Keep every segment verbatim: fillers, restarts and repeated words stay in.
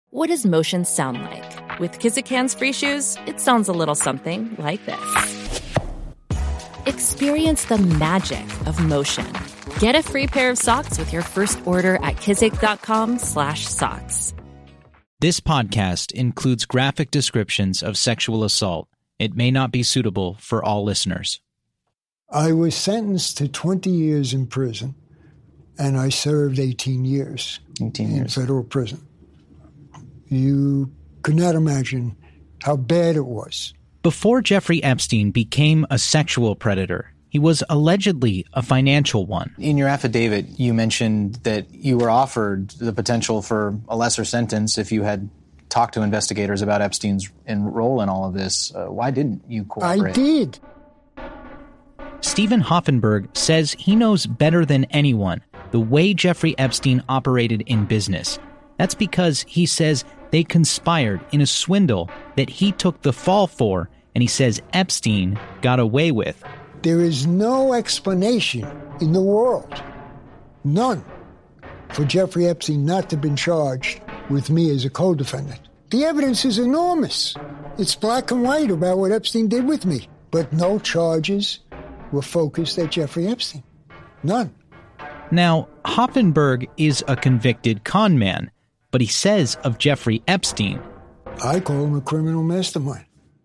What does motion sound like? With Kizik Hands Free Shoes, it sounds a little something like this. Experience the magic of motion. Get a free pair of socks with your first order at kizik.com slash socks. This podcast includes graphic descriptions of sexual assault. It may not be suitable for all listeners. I was sentenced to twenty years in prison, and I served eighteen years, eighteen years in federal prison. You could not imagine how bad it was. Before Jeffrey Epstein became a sexual predator, he was allegedly a financial one. In your affidavit, you mentioned that you were offered the potential for a lesser sentence if you had talked to investigators about Epstein's role in all of this. Uh, why didn't you cooperate? I did. Stephen Hoffenberg says he knows better than anyone the way Jeffrey Epstein operated in business. That's because he says they conspired in a swindle that he took the fall for, and he says Epstein got away with. There is no explanation in the world, none, for Jeffrey Epstein not to have been charged with me as a co-defendant. The evidence is enormous. It's black and white about what Epstein did with me, but no charges were focused at Jeffrey Epstein. None. Now, Hoffenberg is a convicted con man, but he says of Jeffrey Epstein, I call him a criminal mastermind.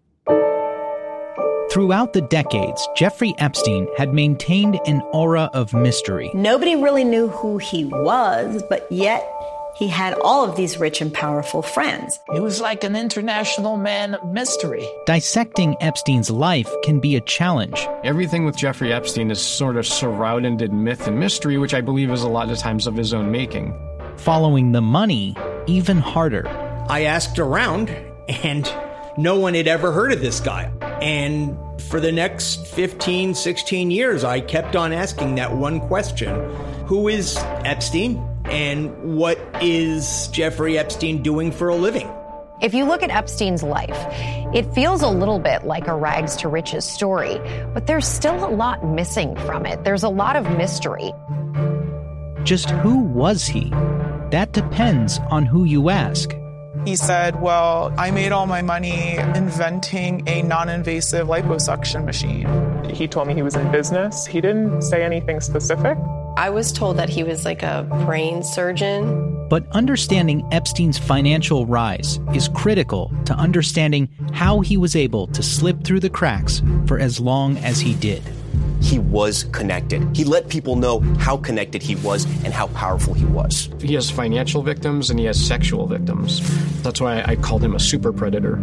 Throughout the decades, Jeffrey Epstein had maintained an aura of mystery. Nobody really knew who he was, but yet he had all of these rich and powerful friends. He was like an international man of mystery. Dissecting Epstein's life can be a challenge. Everything with Jeffrey Epstein is sort of surrounded in myth and mystery, which I believe is a lot of times of his own making. Following the money, even harder. I asked around, and no one had ever heard of this guy. And for the next fifteen, sixteen years, I kept on asking that one question. Who is Epstein? And what is Jeffrey Epstein doing for a living? If you look at Epstein's life, it feels a little bit like a rags to riches story, but there's still a lot missing from it. There's a lot of mystery. Just who was he? That depends on who you ask. He said, well, I made all my money inventing a non-invasive liposuction machine. He told me he was in business. He didn't say anything specific. I was told that he was like a brain surgeon. But understanding Epstein's financial rise is critical to understanding how he was able to slip through the cracks for as long as he did. He was connected. He let people know how connected he was and how powerful he was. He has financial victims and he has sexual victims. That's why I called him a super predator.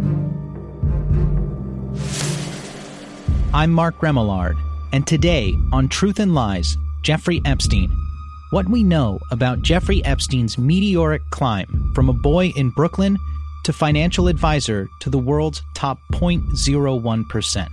I'm Mark Remillard, and today on Truth and Lies, Jeffrey Epstein. What we know about Jeffrey Epstein's meteoric climb from a boy in Brooklyn to financial advisor to the world's top zero point zero one percent.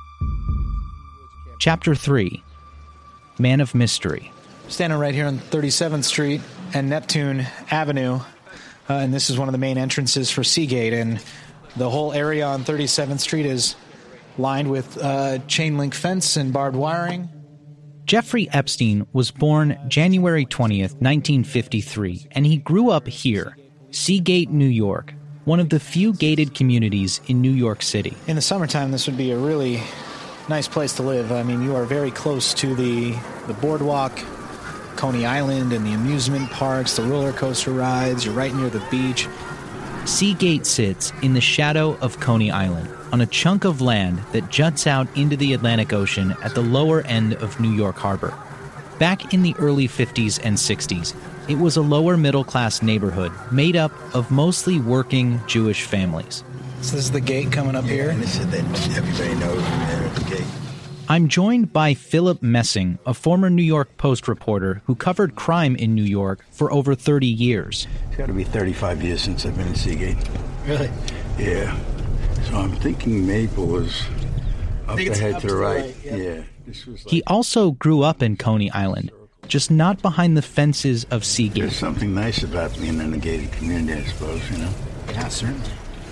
Chapter three, Man of Mystery. Standing right here on thirty-seventh Street and Neptune Avenue, uh, and this is one of the main entrances for Seagate, and the whole area on thirty-seventh Street is lined with uh, chain link fence and barbed wiring. Jeffrey Epstein was born January twentieth, nineteen fifty-three, and he grew up here, Seagate, New York, one of the few gated communities in New York City. In the summertime, this would be a really nice place to live. I mean, you are very close to the, the boardwalk, Coney Island, and the amusement parks, the roller coaster rides. You're right near the beach. Seagate sits in the shadow of Coney Island, on a chunk of land that juts out into the Atlantic Ocean at the lower end of New York Harbor. Back in the early fifties and sixties, it was a lower middle-class neighborhood made up of mostly working Jewish families. So this is the gate coming up yeah, here? And this is that everybody knows man, the gate. I'm joined by Philip Messing, a former New York Post reporter who covered crime in New York for over thirty years. It's got to be thirty-five years since I've been in Seagate. Really? Yeah. So I'm thinking Maple was up ahead to the right. right. Yeah. yeah. This was like he also grew up in Coney Island, just not behind the fences of Seagate. There's something nice about being in a gated community, I suppose, you know? Yeah, certainly.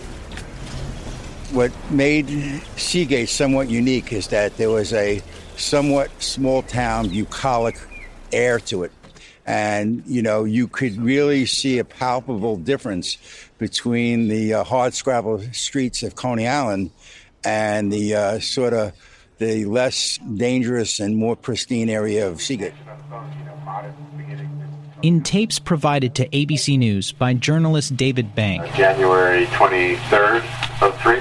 What made Seagate somewhat unique is that there was a somewhat small-town, bucolic air to it. And, you know, you could really see a palpable difference between the uh, hard-scrabble streets of Coney Island and the uh, sort of the less dangerous and more pristine area of Seagate. In tapes provided to A B C News by journalist David Bank, January twenty-third, oh three.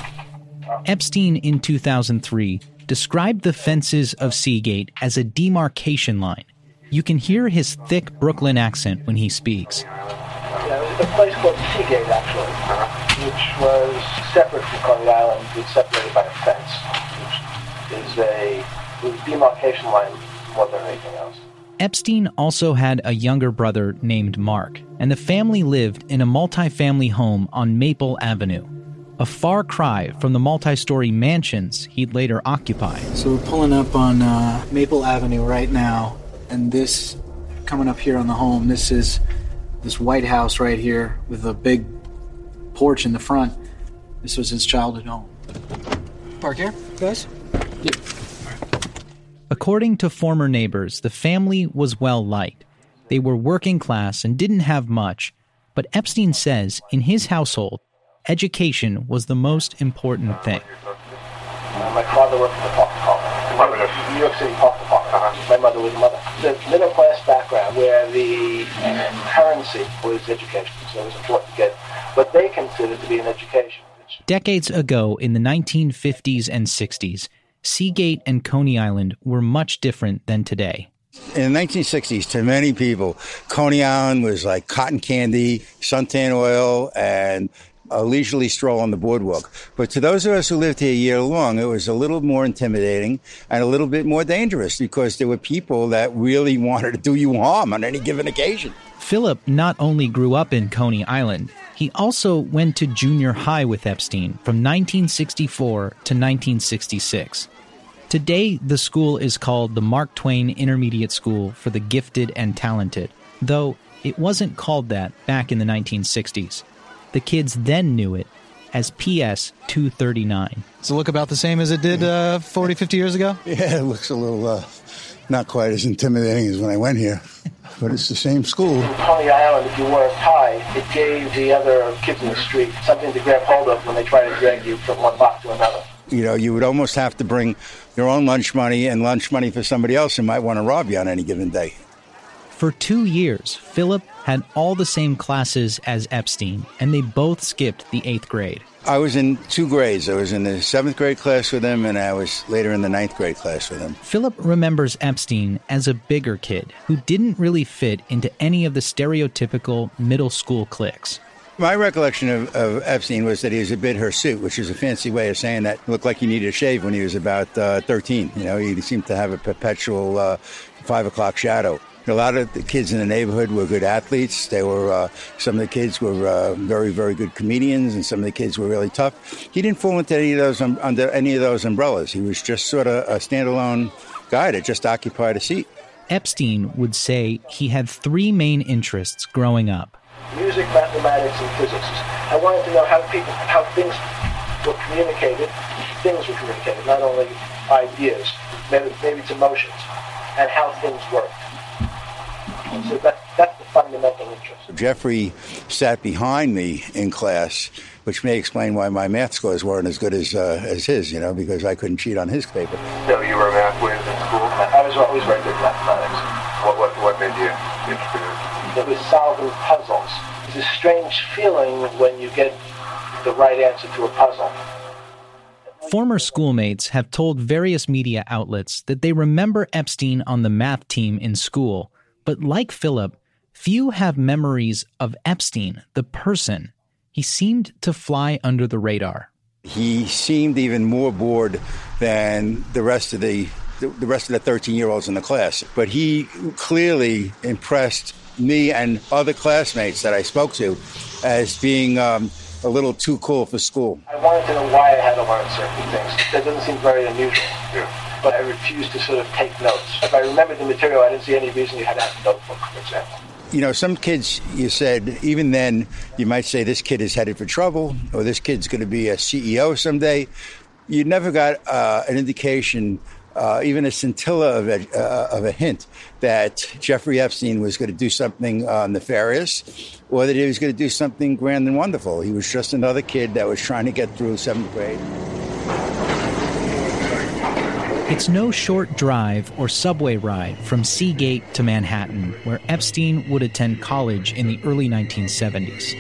Epstein in two thousand three described the fences of Seagate as a demarcation line. You can hear his thick Brooklyn accent when he speaks. Yeah, it was a place called Seagate, actually, which was separate from Coney Island. It was separated by a fence, which is a, it was a demarcation line more than anything else. Epstein also had a younger brother named Mark, and the family lived in a multi-family home on Maple Avenue, a far cry from the multi-story mansions he'd later occupy. So we're pulling up on uh, Maple Avenue right now, and this, coming up here on the home, this is this White House right here with a big porch in the front. This was his childhood home. Park here, guys? Yeah. According to former neighbors, the family was well liked. They were working class and didn't have much, but Epstein says in his household, education was the most important thing. Uh, my father worked for the Park Department, New York City Park Department. Uh-huh. My mother was a mother. The middle class background where the currency was education, so it was important to get what they considered to be an education. Decades ago, in the nineteen fifties and sixties, Seagate and Coney Island were much different than today. In the nineteen sixties, to many people, Coney Island was like cotton candy, suntan oil, and a leisurely stroll on the boardwalk. But to those of us who lived here year long, it was a little more intimidating and a little bit more dangerous because there were people that really wanted to do you harm on any given occasion. Philip not only grew up in Coney Island, he also went to junior high with Epstein from nineteen sixty-four to nineteen sixty-six. Today, the school is called the Mark Twain Intermediate School for the Gifted and Talented, though it wasn't called that back in the nineteen sixties. The kids then knew it as P S two thirty-nine. Does it look about the same as it did uh, forty, fifty years ago? Yeah, it looks a little uh, not quite as intimidating as when I went here, but it's the same school. In Coney Island, if you wore a tie, it gave the other kids in the street something to grab hold of when they try to drag you from one block to another. You know, you would almost have to bring your own lunch money and lunch money for somebody else who might want to rob you on any given day. For two years, Philip had all the same classes as Epstein, and they both skipped the eighth grade. I was in two grades. I was in the seventh grade class with him, and I was later in the ninth grade class with him. Philip remembers Epstein as a bigger kid who didn't really fit into any of the stereotypical middle school cliques. My recollection of, of Epstein was that he was a bit hirsute, which is a fancy way of saying that he looked like he needed a shave when he was about uh, thirteen. You know, he seemed to have a perpetual uh, five o'clock shadow. A lot of the kids in the neighborhood were good athletes. They were uh, some of the kids were uh, very, very good comedians, and some of the kids were really tough. He didn't fall into any of those um, under any of those umbrellas. He was just sort of a standalone guy that just occupied a seat. Epstein would say he had three main interests growing up: music, mathematics, and physics. I wanted to know how people, how things were communicated. Things were communicated, not only ideas, maybe, maybe it's emotions, and how things worked. So that, that's the fundamental interest. Jeffrey sat behind me in class, which may explain why my math scores weren't as good as uh, as his, you know, because I couldn't cheat on his paper. So you were a math whiz in school? I was always very good at mathematics. What, what, what made you interested in it? It was solving puzzles. It's a strange feeling when you get the right answer to a puzzle. Former schoolmates have told various media outlets that they remember Epstein on the math team in school. But like Philip, few have memories of Epstein, the person. He seemed to fly under the radar. He seemed even more bored than the rest of the the rest of the thirteen-year-olds in the class. But he clearly impressed me and other classmates that I spoke to as being um, a little too cool for school. I wanted to know why I had to learn certain things. That doesn't seem very unusual. Yeah. But I refused to sort of take notes. If I remembered the material, I didn't see any reason you had to have a notebook, for example. You know, some kids, you said, even then, you might say this kid is headed for trouble, or this kid's going to be a C E O someday. You never got uh, an indication uh, even a scintilla of a, uh, of a hint that Jeffrey Epstein was going to do something uh, nefarious or that he was going to do something grand and wonderful. He was just another kid that was trying to get through seventh grade. It's no short drive or subway ride from Seagate to Manhattan, where Epstein would attend college in the early nineteen seventies.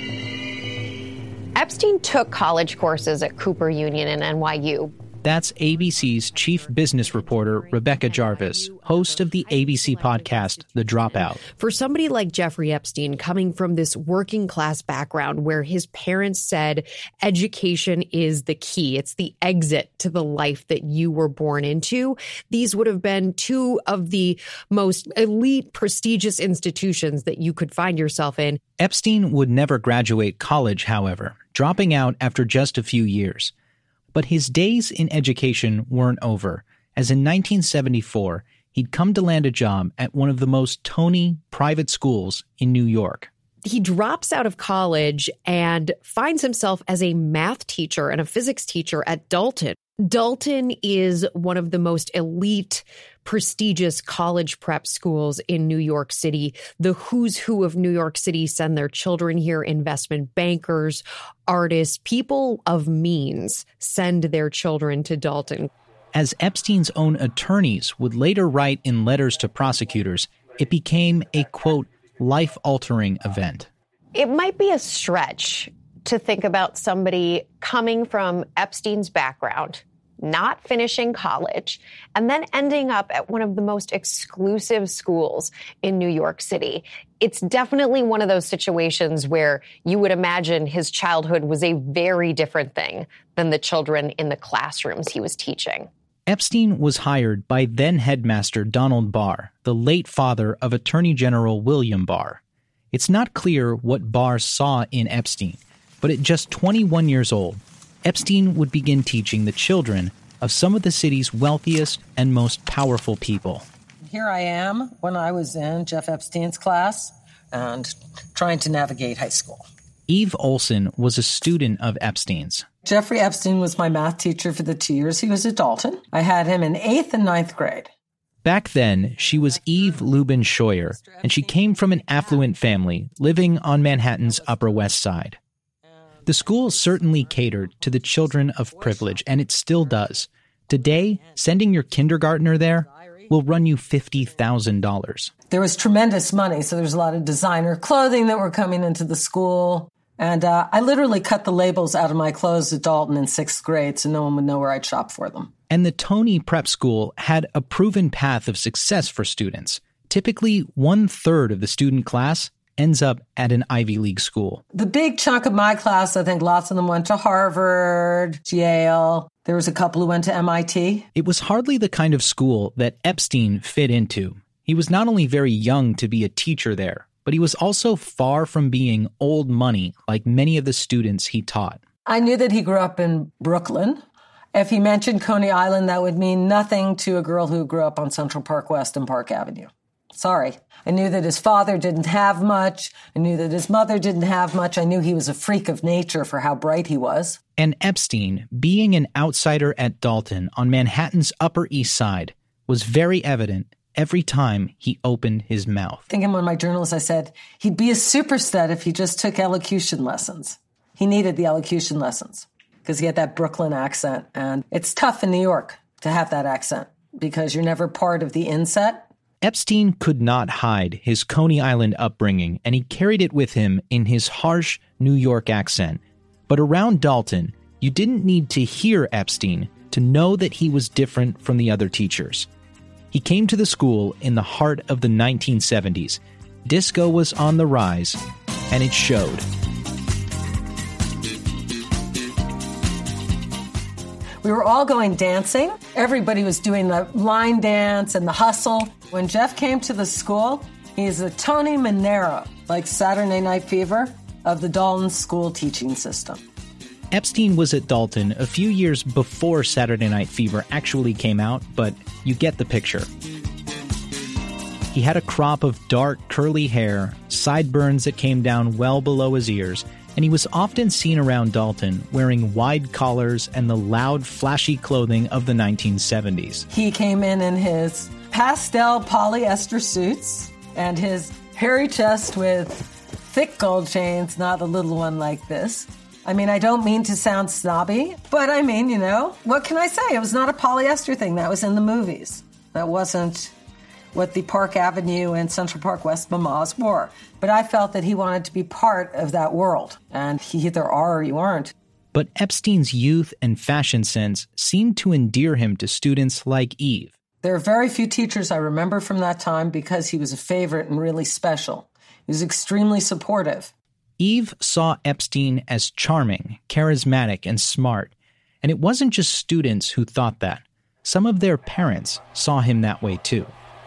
Epstein took college courses at Cooper Union and N Y U. That's A B C's chief business reporter, Rebecca Jarvis, host of the A B C podcast, The Dropout. For somebody like Jeffrey Epstein, coming from this working class background where his parents said education is the key, it's the exit to the life that you were born into, these would have been two of the most elite, prestigious institutions that you could find yourself in. Epstein would never graduate college, however, dropping out after just a few years. But his days in education weren't over, as in nineteen seventy-four, he'd come to land a job at one of the most Tony private schools in New York. He drops out of college and finds himself as a math teacher and a physics teacher at Dalton. Dalton is one of the most elite, prestigious college prep schools in New York City. The who's who of New York City send their children here. Investment bankers, artists, people of means send their children to Dalton. As Epstein's own attorneys would later write in letters to prosecutors, it became a, quote, life-altering event. It might be a stretch to think about somebody coming from Epstein's background, not finishing college, and then ending up at one of the most exclusive schools in New York City. It's definitely one of those situations where you would imagine his childhood was a very different thing than the children in the classrooms he was teaching. Epstein was hired by then-headmaster Donald Barr, the late father of Attorney General William Barr. It's not clear what Barr saw in Epstein, but at just twenty-one years old, Epstein would begin teaching the children of some of the city's wealthiest and most powerful people. Here I am when I was in Jeff Epstein's class and trying to navigate high school. Eve Olson was a student of Epstein's. Jeffrey Epstein was my math teacher for the two years he was at Dalton. I had him in eighth and ninth grade. Back then, she was Eve Lubin Scheuer, and she came from an affluent family living on Manhattan's Upper West Side. The school certainly catered to the children of privilege, and it still does. Today, sending your kindergartner there will run you fifty thousand dollars. There was tremendous money, so there's a lot of designer clothing that were coming into the school. And uh, I literally cut the labels out of my clothes at Dalton in sixth grade so no one would know where I'd shop for them. And the Tony Prep School had a proven path of success for students. Typically, one-third of the student class ends up at an Ivy League school. The big chunk of my class, I think lots of them went to Harvard, Yale. There was a couple who went to M I T. It was hardly the kind of school that Epstein fit into. He was not only very young to be a teacher there, but he was also far from being old money like many of the students he taught. I knew that he grew up in Brooklyn. If he mentioned Coney Island, that would mean nothing to a girl who grew up on Central Park West and Park Avenue. Sorry. I knew that his father didn't have much. I knew that his mother didn't have much. I knew he was a freak of nature for how bright he was. And Epstein, being an outsider at Dalton on Manhattan's Upper East Side, was very evident every time he opened his mouth. I think in one of my journals I said he'd be a super stud if he just took elocution lessons. He needed the elocution lessons because he had that Brooklyn accent. And it's tough in New York to have that accent because you're never part of the inset. Epstein could not hide his Coney Island upbringing, and he carried it with him in his harsh New York accent. But around Dalton, you didn't need to hear Epstein to know that he was different from the other teachers. He came to the school in the heart of the nineteen seventies. Disco was on the rise, and it showed. We were all going dancing. Everybody was doing the line dance and the hustle. When Jeff came to the school, he's a Tony Manero, like Saturday Night Fever, of the Dalton school teaching system. Epstein was at Dalton a few years before Saturday Night Fever actually came out, but you get the picture. He had a crop of dark, curly hair, sideburns that came down well below his ears, and he was often seen around Dalton wearing wide collars and the loud, flashy clothing of the nineteen seventies. He came in in his pastel polyester suits and his hairy chest with thick gold chains, not a little one like this. I mean, I don't mean to sound snobby, but I mean, you know, what can I say? It was not a polyester thing. That was in the movies. That wasn't what the Park Avenue and Central Park West mamas wore. But I felt that he wanted to be part of that world, and he either are or you aren't. But Epstein's youth and fashion sense seemed to endear him to students like Eve. There are very few teachers I remember from that time because he was a favorite and really special. He was extremely supportive. Eve saw Epstein as charming, charismatic, and smart. And it wasn't just students who thought that. Some of their parents saw him that way too.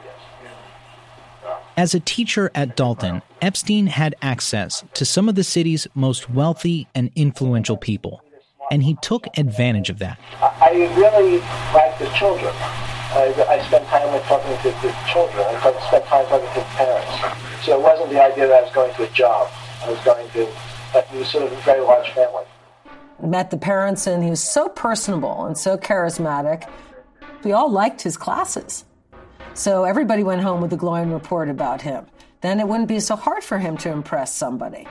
As a teacher at Dalton, Epstein had access to some of the city's most wealthy and influential people, and he took advantage of that. I really liked the children. I, I spent time with talking to the children. I spent time talking to the parents. So it wasn't the idea that I was going to a job. I was going to, but it was sort of a very large family. Met the parents, and he was so personable and so charismatic. We all liked his classes. So everybody went home with a glowing report about him. Then it wouldn't be so hard for him to impress somebody.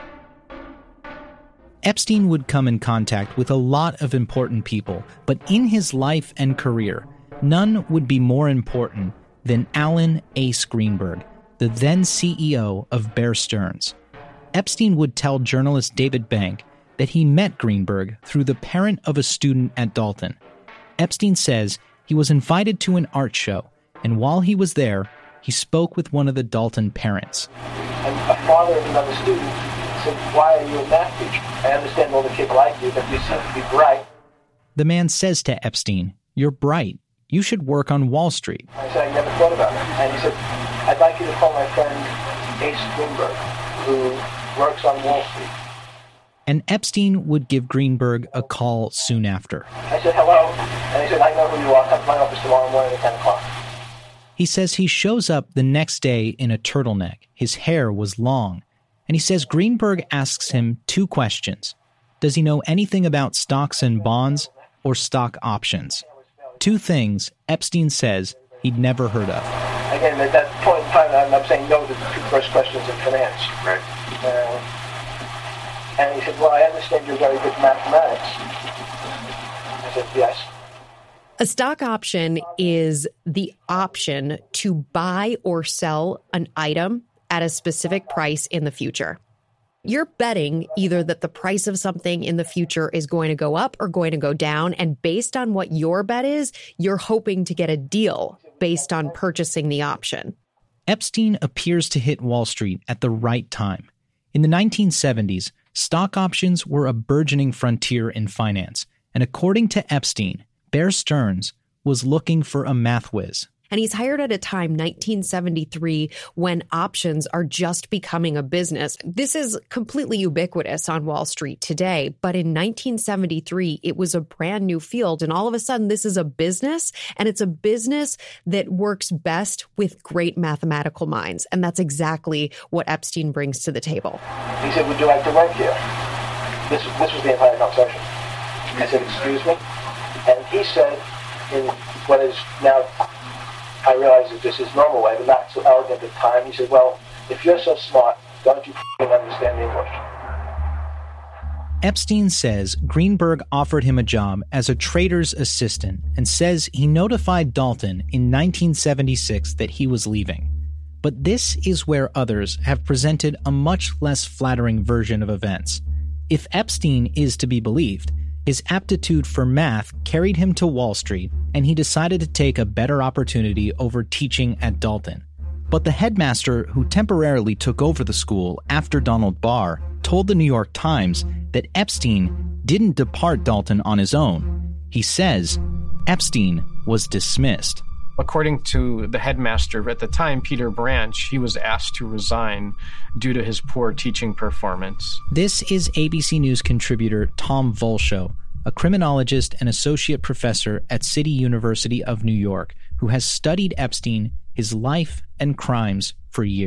Epstein would come in contact with a lot of important people, but in his life and career, none would be more important than Alan Ace Greenberg, the then C E O of Bear Stearns. Epstein would tell journalist David Bank that he met Greenberg through the parent of a student at Dalton. Epstein says he was invited to an art show, and while he was there, he spoke with one of the Dalton parents. And a father of another student said, "Why are you a math teacher? I understand all the kids like you, but you seem to be bright." The man says to Epstein, "You're bright. You should work on Wall Street." I said, "I never thought about it." And he said, "I'd like you to call my friend Ace Greenberg, who works on Wall Street." And Epstein would give Greenberg a call soon after. I said, "Hello." And he said, "I know who you are. Come to my office tomorrow morning at ten o'clock. He says he shows up the next day in a turtleneck. His hair was long. And he says Greenberg asks him two questions. Does he know anything about stocks and bonds or stock options? Two things Epstein says he'd never heard of. Again, at that point in time, I'm, I'm saying no to the two first questions in finance. Right. Uh, and he said, "Well, I understand you're very good at mathematics." I said, "Yes." A stock option is the option to buy or sell an item at a specific price in the future. You're betting either that the price of something in the future is going to go up or going to go down, and based on what your bet is, you're hoping to get a deal based on purchasing the option. Epstein appears to hit Wall Street at the right time. In the nineteen seventies, stock options were a burgeoning frontier in finance, and according to Epstein, Bear Stearns was looking for a math whiz. And he's hired at a time, nineteen seventy-three, when options are just becoming a business. This is completely ubiquitous on Wall Street today, but in nineteen seventy-three, it was a brand new field. And all of a sudden, this is a business, and it's a business that works best with great mathematical minds. And that's exactly what Epstein brings to the table. He said, "Would you like to work here?" This, this was the entire conversation. I said, "Excuse me?" And he said, in what is now, I realize that this is normal way, but not so elegant at the time, he said, "Well, if you're so smart, don't you f***ing understand English?" Epstein says Greenberg offered him a job as a trader's assistant and says he notified Dalton in nineteen seventy-six that he was leaving. But this is where others have presented a much less flattering version of events. If Epstein is to be believed, his aptitude for math carried him to Wall Street, and he decided to take a better opportunity over teaching at Dalton. But the headmaster who temporarily took over the school after Donald Barr told the New York Times that Epstein didn't depart Dalton on his own. He says Epstein was dismissed. According to the headmaster at the time, Peter Branch, he was asked to resign due to his poor teaching performance. This is A B C News contributor Tom Volshow, a criminologist and associate professor at City University of New York, who has studied Epstein, his life, and crimes for years.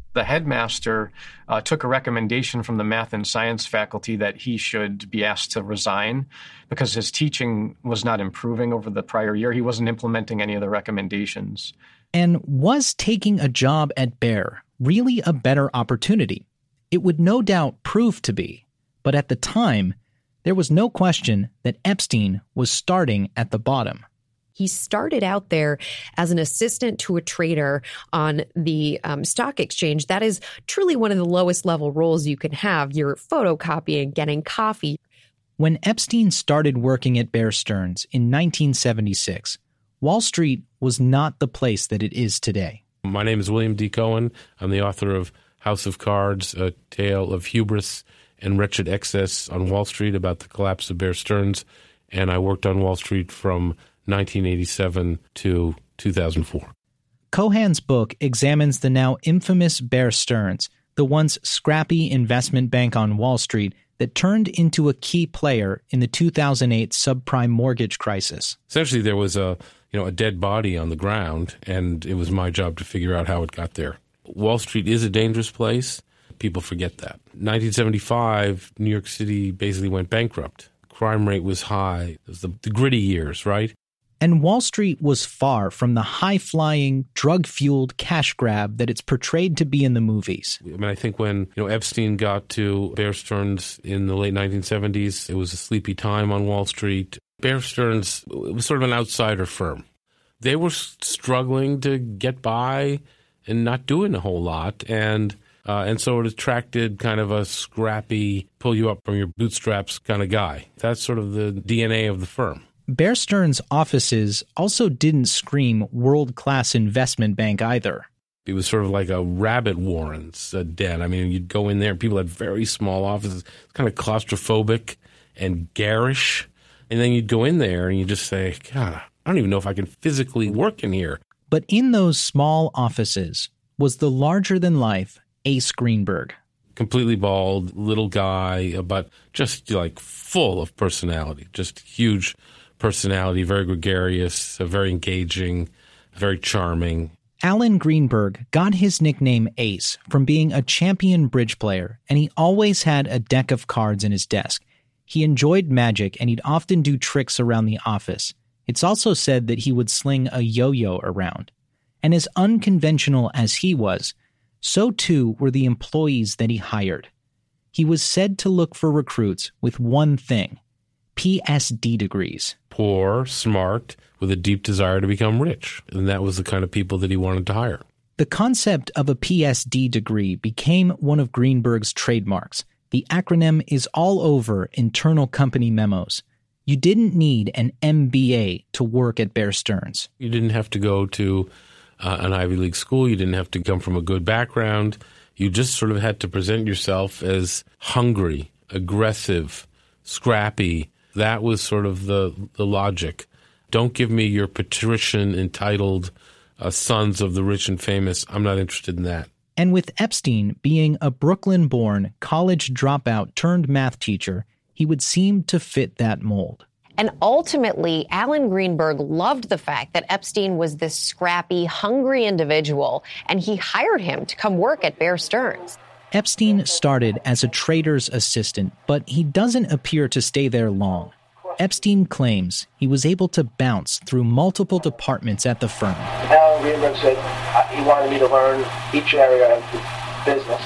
The headmaster uh, took a recommendation from the math and science faculty that he should be asked to resign because his teaching was not improving over the prior year. He wasn't implementing any of the recommendations. And was taking a job at Bayer really a better opportunity? It would no doubt prove to be, but at the time, there was no question that Epstein was starting at the bottom. He started out there as an assistant to a trader on the um, stock exchange. That is truly one of the lowest level roles you can have. You're photocopying, getting coffee. When Epstein started working at Bear Stearns in nineteen seventy-six, Wall Street was not the place that it is today. My name is William D. Cohen. I'm the author of House of Cards, A Tale of Hubris and Wretched Excess on Wall Street about the collapse of Bear Stearns. And I worked on Wall Street from nineteen eighty-seven to two thousand four. Cohan's book examines the now infamous Bear Stearns, the once scrappy investment bank on Wall Street that turned into a key player in the two thousand eight subprime mortgage crisis. Essentially, there was a you know a dead body on the ground, and it was my job to figure out how it got there. Wall Street is a dangerous place. People forget that. nineteen seventy-five, New York City basically went bankrupt. Crime rate was high. It was the, the gritty years, right? And Wall Street was far from the high-flying, drug-fueled cash grab that it's portrayed to be in the movies. I mean, I think when you know Epstein got to Bear Stearns in the late nineteen seventies, it was a sleepy time on Wall Street. Bear Stearns was sort of an outsider firm. They were struggling to get by and not doing a whole lot, and uh, and so it attracted kind of a scrappy, pull-you-up from your bootstraps kind of guy. That's sort of the D N A of the firm. Bear Stearns' offices also didn't scream world-class investment bank either. It was sort of like a rabbit warren's uh, den. I mean, you'd go in there, people had very small offices, kind of claustrophobic and garish. And then you'd go in there and you just say, God, I don't even know if I can physically work in here. But in those small offices was the larger-than-life Ace Greenberg. Completely bald, little guy, but just like full of personality, just huge personality, very gregarious, very engaging, very charming. Alan Greenberg got his nickname Ace from being a champion bridge player, and he always had a deck of cards in his desk. He enjoyed magic, and he'd often do tricks around the office. It's also said that he would sling a yo-yo around. And as unconventional as he was, so too were the employees that he hired. He was said to look for recruits with one thing: P S D degrees. Poor, smart, with a deep desire to become rich. And that was the kind of people that he wanted to hire. The concept of a P S D degree became one of Greenberg's trademarks. The acronym is all over internal company memos. You didn't need an M B A to work at Bear Stearns. You didn't have to go to uh, an Ivy League school. You didn't have to come from a good background. You just sort of had to present yourself as hungry, aggressive, scrappy. That was sort of the, the logic. Don't give me your patrician entitled uh, sons of the rich and famous. I'm not interested in that. And with Epstein being a Brooklyn-born college dropout turned math teacher, he would seem to fit that mold. And ultimately, Alan Greenberg loved the fact that Epstein was this scrappy, hungry individual, and he hired him to come work at Bear Stearns. Epstein started as a trader's assistant, but he doesn't appear to stay there long. Epstein claims he was able to bounce through multiple departments at the firm. Alan Greenberg said he wanted me to learn each area of the business.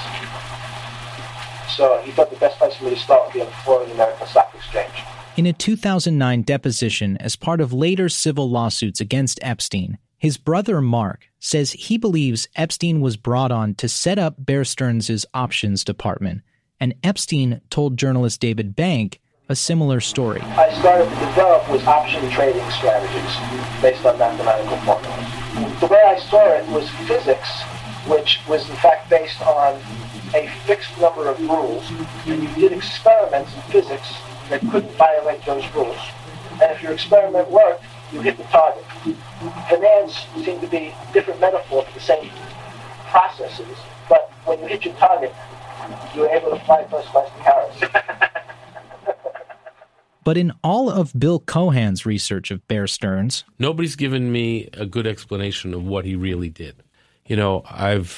So he thought the best place for me to start would be on the floor of the American Stock Exchange. In a two thousand nine deposition as part of later civil lawsuits against Epstein, his brother Mark says he believes Epstein was brought on to set up Bear Stearns' options department, and Epstein told journalist David Bank a similar story. I started to develop was option trading strategies based on mathematical formulas. The way I saw it was physics, which was in fact based on a fixed number of rules, and you did experiments in physics that couldn't violate those rules. And if your experiment worked, you hit the target. Finance seemed to be a different metaphor for the same processes, but when you hit your target, you were able to fly first class to Paris. But in all of Bill Cohan's research of Bear Stearns, nobody's given me a good explanation of what he really did. You know, I've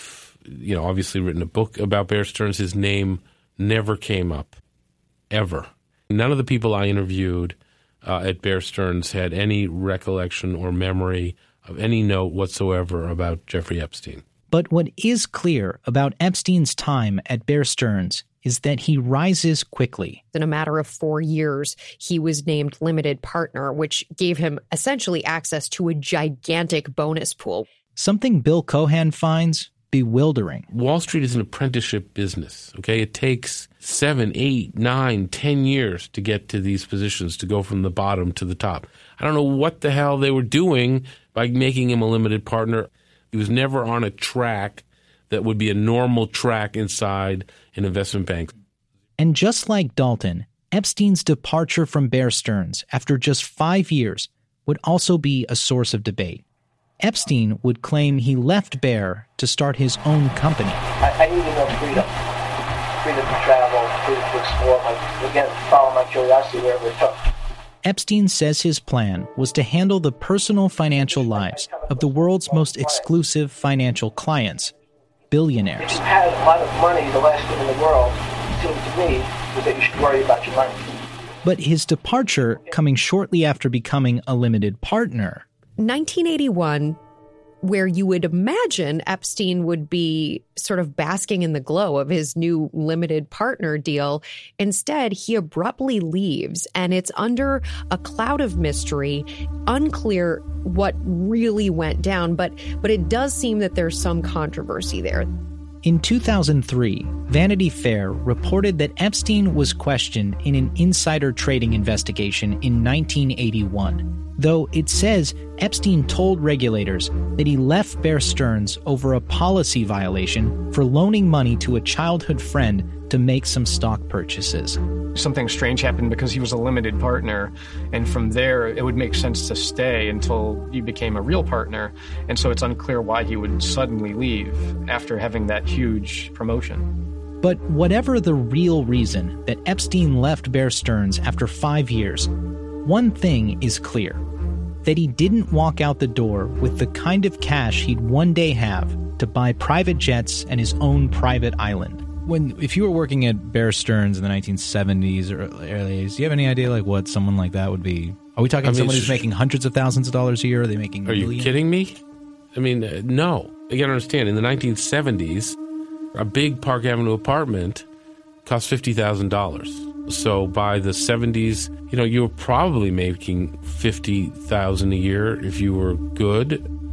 you know, obviously written a book about Bear Stearns. His name never came up, ever. None of the people I interviewed uh, at Bear Stearns had any recollection or memory of any note whatsoever about Jeffrey Epstein. But what is clear about Epstein's time at Bear Stearns is that he rises quickly. In a matter of four years, he was named limited partner, which gave him essentially access to a gigantic bonus pool. Something Bill Cohan finds bewildering. Wall Street is an apprenticeship business, okay? It takes seven, eight, nine, ten years to get to these positions, to go from the bottom to the top. I don't know what the hell they were doing by making him a limited partner. He was never on a track that would be a normal track inside an investment bank. And just like Dalton, Epstein's departure from Bear Stearns after just five years would also be a source of debate. Epstein would claim he left Bear to start his own company. I, I needed more freedom. Freedom to travel, freedom to explore, my, again, follow my curiosity wherever it took. Epstein says his plan was to handle the personal financial lives of the world's most exclusive financial clients, billionaires. If you had a lot of money, the last thing in the world, it seemed to me, was that you should worry about your money. But his departure coming shortly after becoming a limited partner. nineteen eighty-one, where you would imagine Epstein would be sort of basking in the glow of his new limited partner deal. Instead, he abruptly leaves, and it's under a cloud of mystery, unclear what really went down, but but it does seem that there's some controversy there. In two thousand three, Vanity Fair reported that Epstein was questioned in an insider trading investigation in nineteen eighty-one. Though it says Epstein told regulators that he left Bear Stearns over a policy violation for loaning money to a childhood friend to make some stock purchases. Something strange happened because he was a limited partner, and from there it would make sense to stay until you became a real partner, and so it's unclear why he would suddenly leave after having that huge promotion. But whatever the real reason that Epstein left Bear Stearns after five years, one thing is clear, that he didn't walk out the door with the kind of cash he'd one day have to buy private jets and his own private island. When, if you were working at Bear Stearns in the nineteen seventies or early eighties, do you have any idea like what someone like that would be? Are we talking I mean, someone who's making hundreds of thousands of dollars a year? Are they making Are millions? You kidding me? I mean, uh, no. You gotta understand, in the nineteen seventies, a big Park Avenue apartment cost fifty thousand dollars. So by the seventies, you know, you were probably making fifty thousand dollars a year if you were good.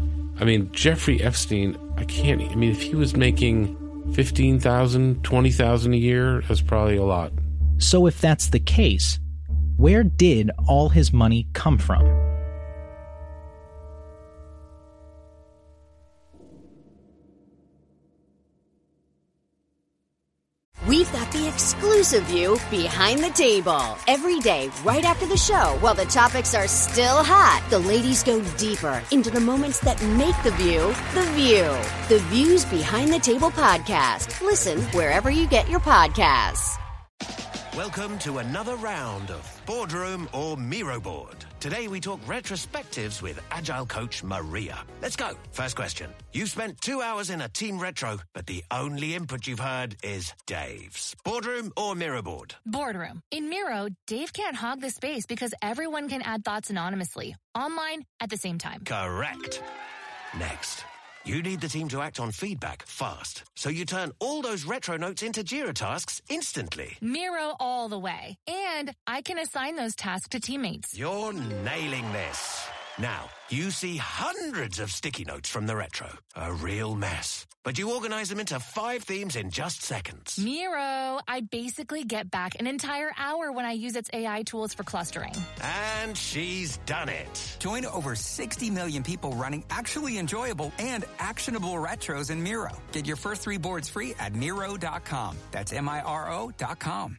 I mean, Jeffrey Epstein, I can't, I mean, if he was making fifteen thousand dollars, twenty thousand dollars a year, that's probably a lot. So if that's the case, where did all his money come from? We've got the exclusive view behind the table. Every day, right after the show, while the topics are still hot, the ladies go deeper into the moments that make the view the view. The Views Behind the Table podcast. Listen wherever you get your podcasts. Welcome to another round of Boardroom or Miro Board. Today we talk retrospectives with Agile coach Maria. Let's go. First question. You've spent two hours in a team retro, but the only input you've heard is Dave's. Boardroom or Miro Board? Boardroom. In Miro, Dave can't hog the space because everyone can add thoughts anonymously, online, at the same time. Correct. Next. You need the team to act on feedback fast, so you turn all those retro notes into Jira tasks instantly. Miro all the way. And I can assign those tasks to teammates. You're nailing this. Now, you see hundreds of sticky notes from the retro. A real mess. But you organize them into five themes in just seconds. Miro, I basically get back an entire hour when I use its A I tools for clustering. And she's done it. Join over sixty million people running actually enjoyable and actionable retros in Miro. Get your first three boards free at Miro dot com. That's M I R O dot com.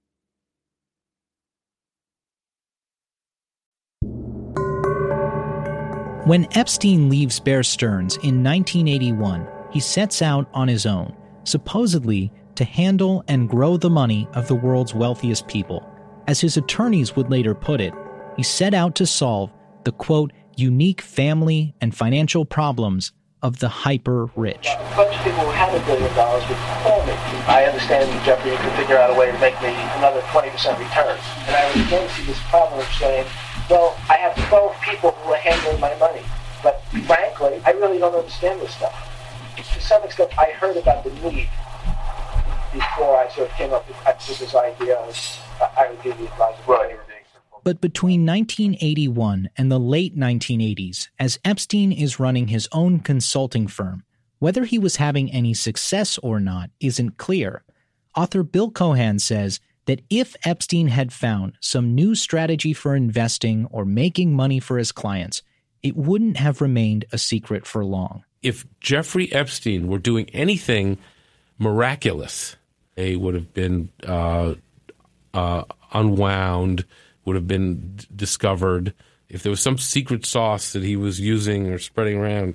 When Epstein leaves Bear Stearns in nineteen eighty-one, he sets out on his own, supposedly to handle and grow the money of the world's wealthiest people. As his attorneys would later put it, he set out to solve the, quote, unique family and financial problems of the hyper-rich. A bunch of people who had a billion dollars would call me. I understand, Jeffrey, you can figure out a way to make me another twenty percent return. And I would again see this problem of saying, well, I have twelve people who are handling my money. But frankly, I really don't understand this stuff. To some extent, I heard about the need before I sort of came up with, with this idea of uh, I would give you advice. Right. But between nineteen eighty-one and the late nineteen eighties, as Epstein is running his own consulting firm, whether he was having any success or not isn't clear. Author Bill Cohan says that if Epstein had found some new strategy for investing or making money for his clients, it wouldn't have remained a secret for long. If Jeffrey Epstein were doing anything miraculous, they would have been uh, uh, unwound, would have been d- discovered. If there was some secret sauce that he was using or spreading around,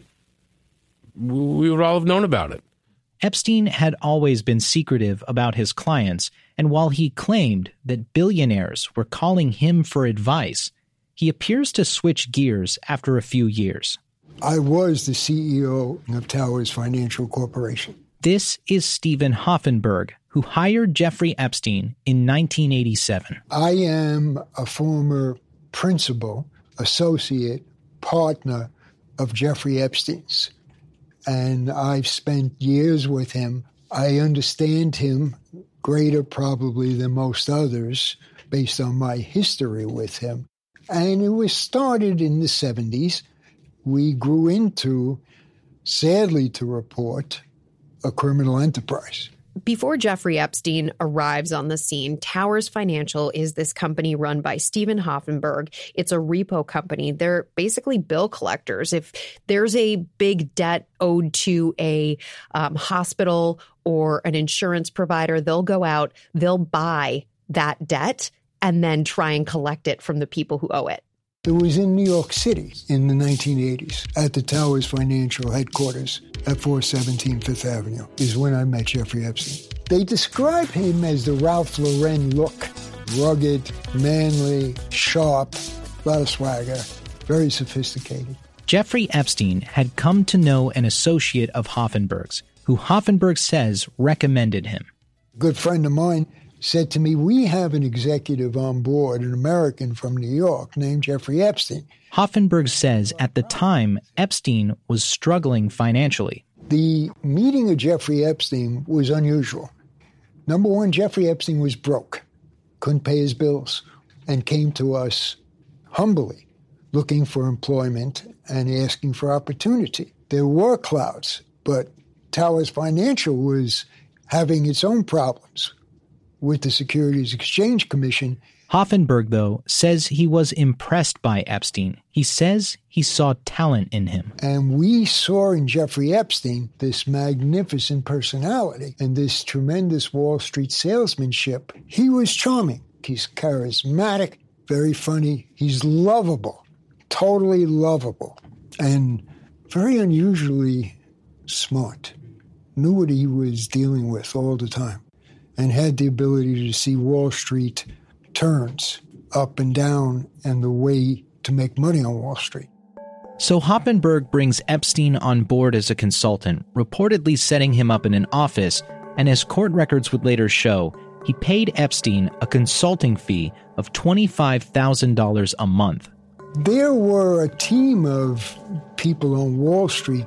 we would all have known about it. Epstein had always been secretive about his clients, and while he claimed that billionaires were calling him for advice, he appears to switch gears after a few years. I was the C E O of Towers Financial Corporation. This is Stephen Hoffenberg, who hired Jeffrey Epstein in nineteen eighty-seven. I am a former principal, associate, partner of Jeffrey Epstein's, and I've spent years with him. I understand him greater probably than most others based on my history with him. And it was started in the seventies. We grew into, sadly to report, a criminal enterprise. Before Jeffrey Epstein arrives on the scene, Towers Financial is this company run by Stephen Hoffenberg. It's a repo company. They're basically bill collectors. If there's a big debt owed to a um, hospital or an insurance provider, they'll go out, they'll buy that debt and then try and collect it from the people who owe it. It was in New York City in the nineteen eighties at the Towers Financial headquarters at four seventeen Fifth Avenue is when I met Jeffrey Epstein. They describe him as the Ralph Lauren look, rugged, manly, sharp, a lot of swagger, very sophisticated. Jeffrey Epstein had come to know an associate of Hoffenberg's, who Hoffenberg says recommended him. A good friend of mine said to me, we have an executive on board, an American from New York named Jeffrey Epstein. Hoffenberg says at the time, Epstein was struggling financially. The meeting of Jeffrey Epstein was unusual. Number one, Jeffrey Epstein was broke, couldn't pay his bills, and came to us humbly, looking for employment and asking for opportunity. There were clouds, but Towers Financial was having its own problems with the Securities Exchange Commission. Hoffenberg, though, says he was impressed by Epstein. He says he saw talent in him. And we saw in Jeffrey Epstein this magnificent personality and this tremendous Wall Street salesmanship. He was charming. He's charismatic, very funny. He's lovable, totally lovable, and very unusually smart. Knew what he was dealing with all the time, and had the ability to see Wall Street turns up and down and the way to make money on Wall Street. So Hoffenberg brings Epstein on board as a consultant, reportedly setting him up in an office, and as court records would later show, he paid Epstein a consulting fee of twenty-five thousand dollars a month. There were a team of people on Wall Street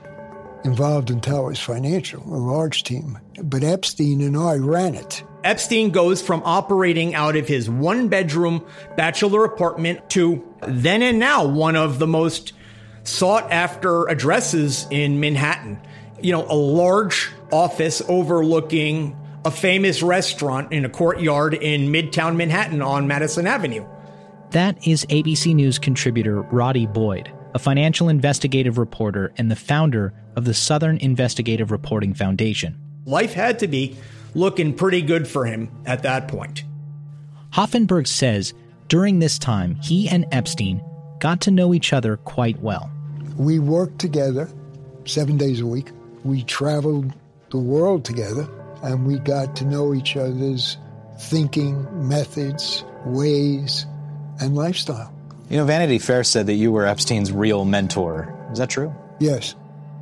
involved in Towers Financial, a large team, but Epstein and I ran it. Epstein goes from operating out of his one-bedroom bachelor apartment to then and now one of the most sought-after addresses in Manhattan. You know, a large office overlooking a famous restaurant in a courtyard in Midtown Manhattan on Madison Avenue. That is A B C News contributor Roddy Boyd, a financial investigative reporter and the founder of the Southern Investigative Reporting Foundation. Life had to be looking pretty good for him at that point. Hoffenberg says during this time, he and Epstein got to know each other quite well. We worked together seven days a week. We traveled the world together, and we got to know each other's thinking, methods, ways, and lifestyle. You know, Vanity Fair said that you were Epstein's real mentor. Is that true? Yes.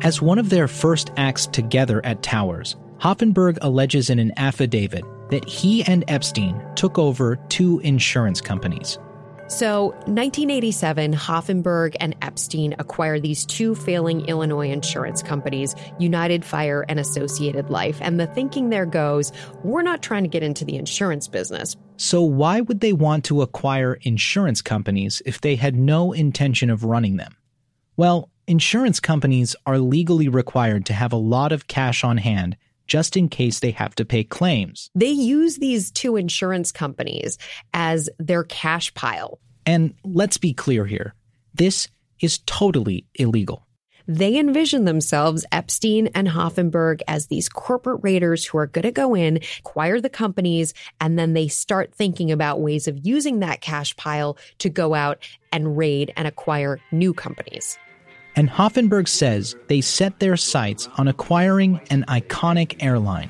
As one of their first acts together at Towers, Hoffenberg alleges in an affidavit that he and Epstein took over two insurance companies. So, nineteen eighty-seven, Hoffenberg and Epstein acquire these two failing Illinois insurance companies, United Fire and Associated Life. And the thinking there goes, we're not trying to get into the insurance business. So why would they want to acquire insurance companies if they had no intention of running them? Well, insurance companies are legally required to have a lot of cash on hand just in case they have to pay claims. They use these two insurance companies as their cash pile. And let's be clear here, this is totally illegal. They envision themselves, Epstein and Hoffenberg, as these corporate raiders who are going to go in, acquire the companies, and then they start thinking about ways of using that cash pile to go out and raid and acquire new companies. And Hoffenberg says they set their sights on acquiring an iconic airline.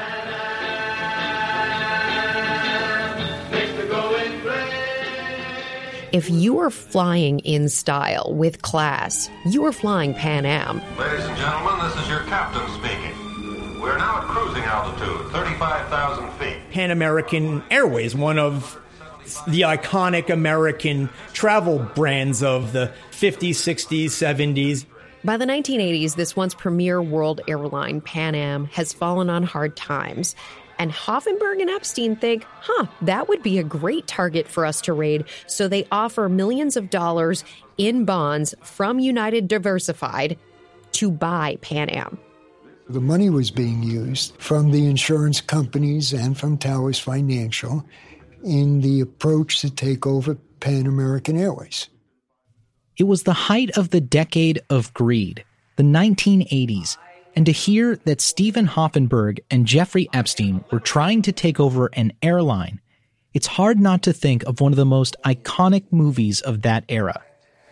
If you are flying in style, with class, you are flying Pan Am. Ladies and gentlemen, this is your captain speaking. We're now at cruising altitude, thirty-five thousand feet. Pan American Airways, one of the iconic American travel brands of the fifties, sixties, seventies. By the nineteen eighties, this once premier world airline, Pan Am, has fallen on hard times. And Hoffenberg and Epstein think, huh, that would be a great target for us to raid. So they offer millions of dollars in bonds from United Diversified to buy Pan Am. The money was being used from the insurance companies and from Towers Financial in the approach to take over Pan American Airways. It was the height of the decade of greed, the nineteen eighties, and to hear that Stephen Hoffenberg and Jeffrey Epstein were trying to take over an airline, it's hard not to think of one of the most iconic movies of that era.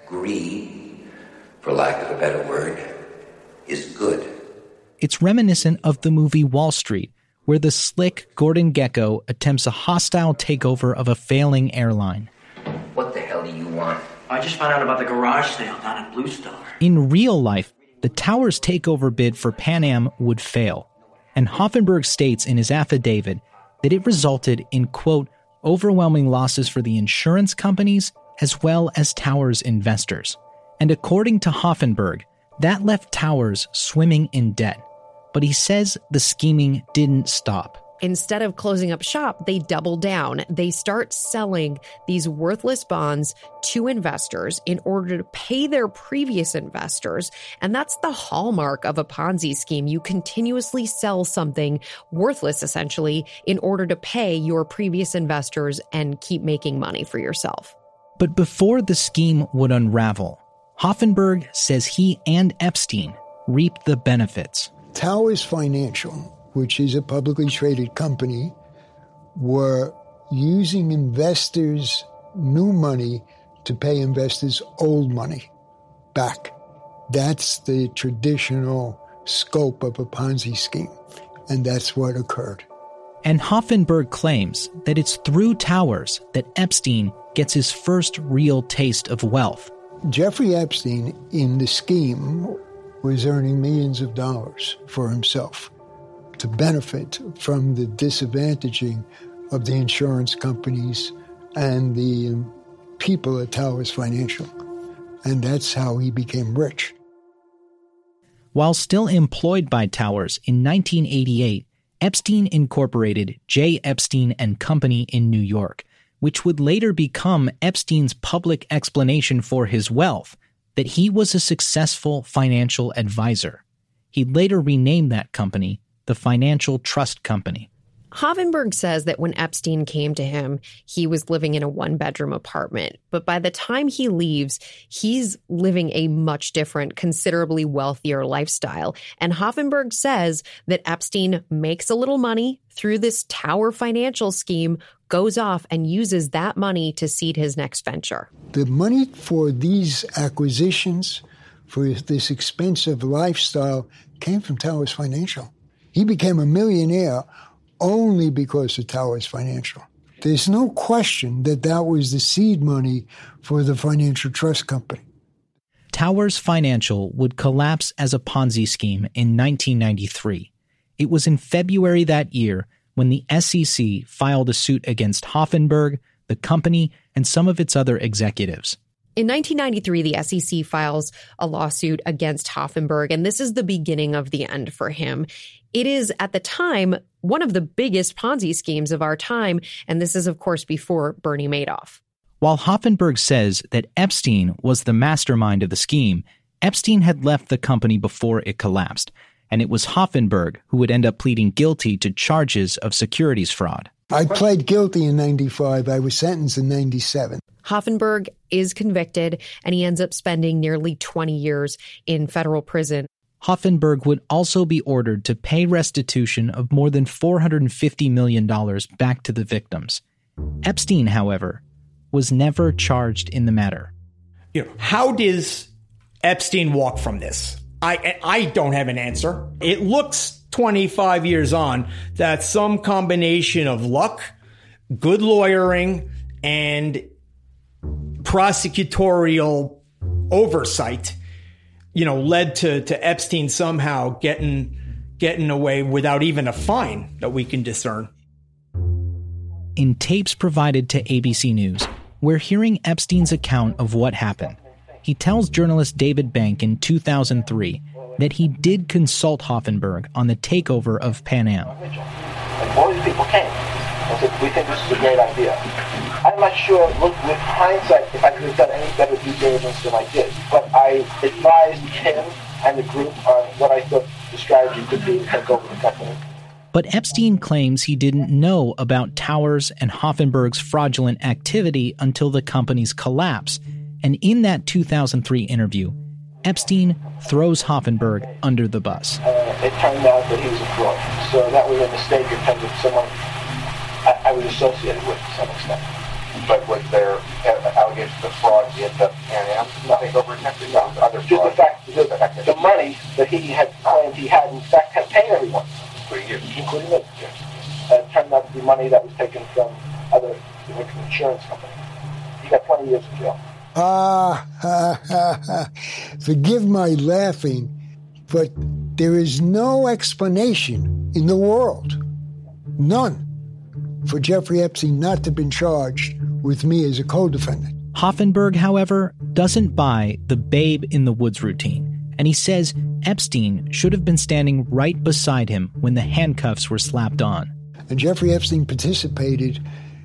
Greed, for lack of a better word, is good. It's reminiscent of the movie Wall Street, where the slick Gordon Gekko attempts a hostile takeover of a failing airline. What the hell do you want? I just found out about the garage sale down at Blue Star. In real life, the Towers takeover bid for Pan Am would fail, and Hoffenberg states in his affidavit that it resulted in, quote, overwhelming losses for the insurance companies as well as Towers investors. And according to Hoffenberg, that left Towers swimming in debt. But he says the scheming didn't stop. Instead of closing up shop, they double down. They start selling these worthless bonds to investors in order to pay their previous investors. And that's the hallmark of a Ponzi scheme. You continuously sell something worthless, essentially, in order to pay your previous investors and keep making money for yourself. But before the scheme would unravel, Hoffenberg says he and Epstein reaped the benefits. Towers Financial, which is a publicly traded company, were using investors' new money to pay investors' old money back. That's the traditional scope of a Ponzi scheme, and that's what occurred. And Hoffenberg claims that it's through Towers that Epstein gets his first real taste of wealth. Jeffrey Epstein, in the scheme, was earning millions of dollars for himself to benefit from the disadvantaging of the insurance companies and the people at Towers Financial. And that's how he became rich. While still employed by Towers in nineteen eighty-eight, Epstein incorporated J. Epstein and Company in New York, which would later become Epstein's public explanation for his wealth, that he was a successful financial advisor. He'd later renamed that company the Financial Trust Company. Hoffenberg says that when Epstein came to him, he was living in a one-bedroom apartment. But by the time he leaves, he's living a much different, considerably wealthier lifestyle. And Hoffenberg says that Epstein makes a little money through this Tower financial scheme, goes off and uses that money to seed his next venture. The money for these acquisitions, for this expensive lifestyle, came from Towers Financial. He became a millionaire only because of Towers Financial. There's no question that that was the seed money for the Financial Trust Company. Towers Financial would collapse as a Ponzi scheme in nineteen ninety-three. It was in February that year when the S E C filed a suit against Hoffenberg, the company, and some of its other executives. In nineteen ninety-three, the S E C files a lawsuit against Hoffenberg, and this is the beginning of the end for him. It is, at the time, one of the biggest Ponzi schemes of our time, and this is, of course, before Bernie Madoff. While Hoffenberg says that Epstein was the mastermind of the scheme, Epstein had left the company before it collapsed, and it was Hoffenberg who would end up pleading guilty to charges of securities fraud. I pled guilty in ninety-five. I was sentenced in ninety-seven. Hoffenberg is convicted, and he ends up spending nearly twenty years in federal prison. Hoffenberg would also be ordered to pay restitution of more than four hundred fifty million dollars back to the victims. Epstein, however, was never charged in the matter. You know, how does Epstein walk from this? I I don't have an answer. It looks twenty-five years on that some combination of luck, good lawyering, and prosecutorial oversight, you know, led to, to Epstein somehow getting getting away without even a fine that we can discern. In tapes provided to A B C News, we're hearing Epstein's account of what happened. He tells journalist David Bank in two thousand three that he did consult Hoffenberg on the takeover of Pan Am. And all these people came and said, we think this is a great idea. I'm not sure, look, with hindsight, if I could have done any better due diligence than I did. But I advised him and the group on what I thought the strategy could be to take over the company. But Epstein claims he didn't know about Towers and Hoffenberg's fraudulent activity until the company's collapse. And in that two thousand three interview, Epstein throws Hoffenberg under the bus. Uh, it turned out that he was a fraud. So that was a mistake in terms of someone I, I was associated with to some extent. But was there allegations of fraud in the Pan Am takeover attempt? No, other just the fact that the, the money that he had claimed he had, in fact, had paid everyone. Including you. Including me. Yes. Uh, it turned out to be money that was taken from other insurance companies. He got twenty years in jail. Ah, ha, ha, ha. Forgive my laughing, but there is no explanation in the world, none, for Jeffrey Epstein not to have been charged with me as a co-defendant. Hoffenberg, however, doesn't buy the babe in the woods routine, and he says Epstein should have been standing right beside him when the handcuffs were slapped on. And Jeffrey Epstein participated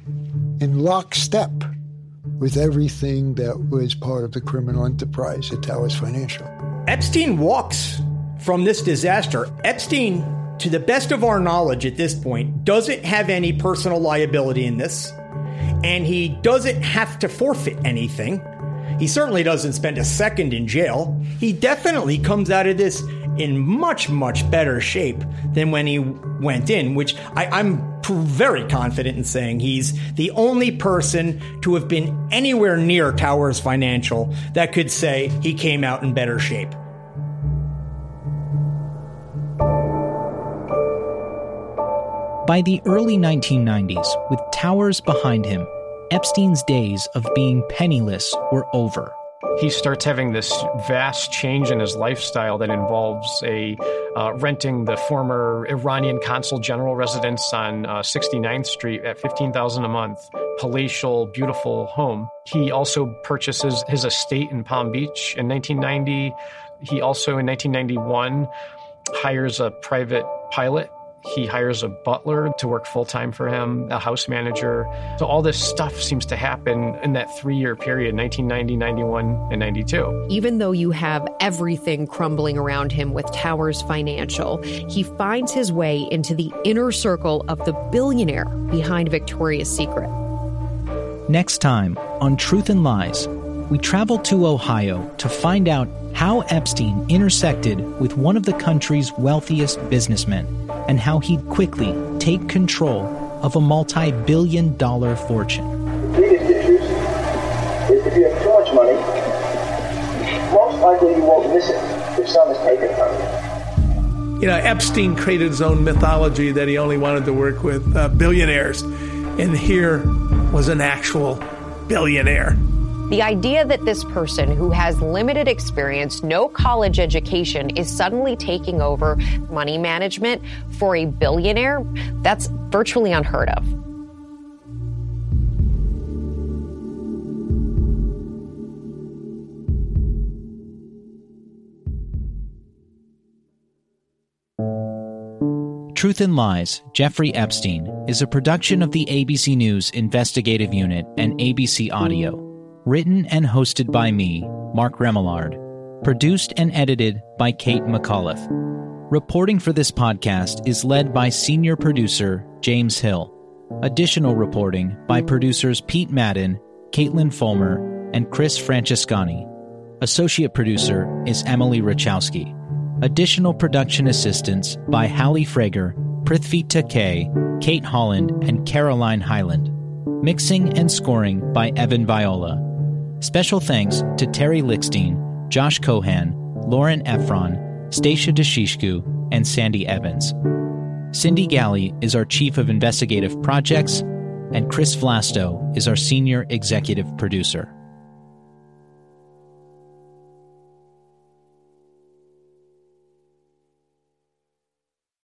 in lockstep with everything that was part of the criminal enterprise at Towers Financial. Epstein walks from this disaster. Epstein, to the best of our knowledge at this point, doesn't have any personal liability in this, and he doesn't have to forfeit anything. He certainly doesn't spend a second in jail. He definitely comes out of this in much, much better shape than when he went in, which I, I'm very confident in saying he's the only person to have been anywhere near Towers Financial that could say he came out in better shape. By the early nineteen nineties, with Towers behind him, Epstein's days of being penniless were over. He starts having this vast change in his lifestyle that involves a uh, renting the former Iranian consul general residence on uh, sixty-ninth Street at fifteen thousand dollars a month, palatial, beautiful home. He also purchases his estate in Palm Beach in nineteen ninety. He also, in nineteen ninety-one, hires a private pilot. He hires a butler to work full-time for him, a house manager. So all this stuff seems to happen in that three-year period, nineteen ninety, ninety-one, and ninety-two. Even though you have everything crumbling around him with Towers Financial, he finds his way into the inner circle of the billionaire behind Victoria's Secret. Next time on Truth and Lies, we travel to Ohio to find out how Epstein intersected with one of the country's wealthiest businessmen and how he'd quickly take control of a multi-billion dollar fortune. The biggest issue is if you have too much money, most likely you won't miss it if some is taken from you. You know, Epstein created his own mythology that he only wanted to work with uh, billionaires. And here was an actual billionaire. The idea that this person who has limited experience, no college education, is suddenly taking over money management for a billionaire, that's virtually unheard of. Truth and Lies, Jeffrey Epstein is a production of the A B C News Investigative Unit and A B C Audio. Written and hosted by me, Mark Remillard. Produced and edited by Kate McAuliffe. Reporting for this podcast is led by senior producer James Hill. Additional reporting by producers Pete Madden, Caitlin Fulmer, and Chris Francescani. Associate producer is Emily Rachowski. Additional production assistance by Hallie Frager, Prithvi Takei, Kate Holland, and Caroline Highland. Mixing and scoring by Evan Viola. Special thanks to Terry Lickstein, Josh Cohan, Lauren Efron, Stacia Deshishku, and Sandy Evans. Cindy Galley is our Chief of Investigative Projects, and Chris Vlasto is our Senior Executive Producer.